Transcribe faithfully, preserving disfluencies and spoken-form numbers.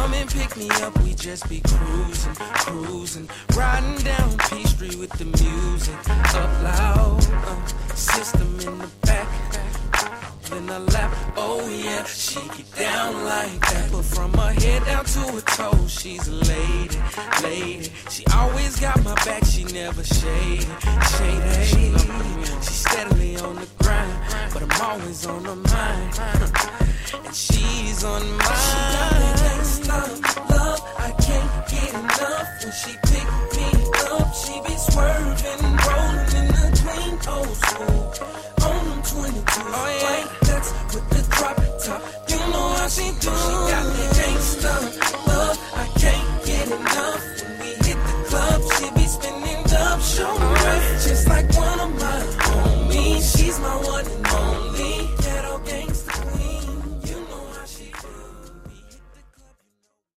come and pick me up, we just be cruising, cruising, riding down P Street with the music up loud, uh, system in the back, in her lap, oh yeah, she get down like that, but from her head down to her toes, she's a lady, lady, she always got my back, she never shady, shady, she's steadily on the grind, but I'm always on her mind, and she's on mine. She got that gangsta